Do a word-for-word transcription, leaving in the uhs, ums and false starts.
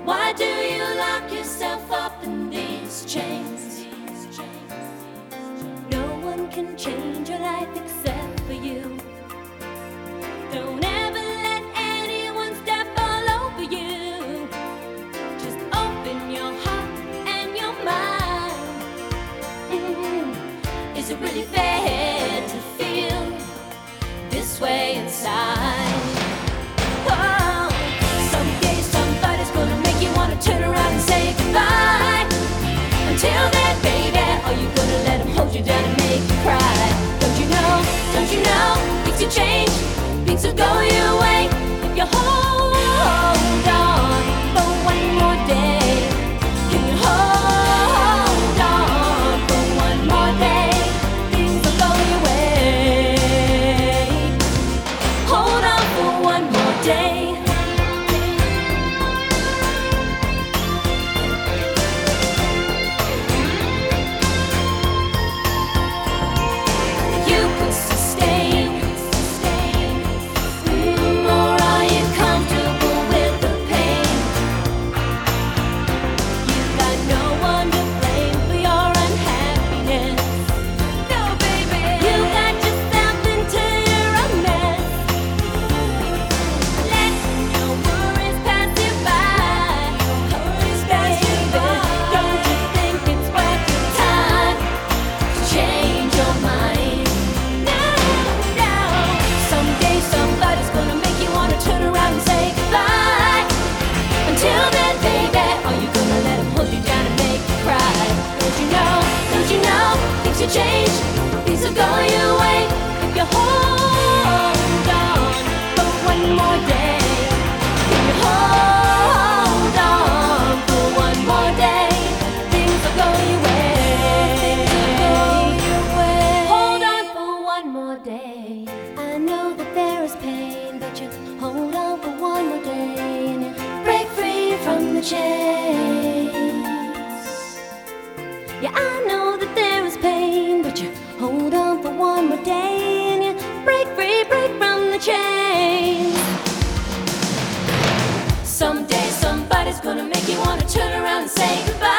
Why do you lock yourself up in these chains? No one can change your life except for you. Don't ever let anyone step all over you. Just open your heart and your mind. Mm. Is it really fair to feel this way inside? Oh, someday somebody's gonna make you wanna turn around and say goodbye. Until then, baby, are you gonna let him hold you down and make you cry? Don't you know, don't you know, things will change, things will go your way if you hold on for one more day. Can you hold on for one more day? Things will go your way. Hold on for one more day. Change, things will go your way if you hold on for one more day. If you hold on for one more day, things will go your way. Hold on for one more day. I know that there is pain, but you hold on for one more day and you break free from the chains. Yeah, I know that there is pain, but you hold on for one more day and you break free, break from the chains. Someday somebody's gonna make you wanna turn around and say goodbye.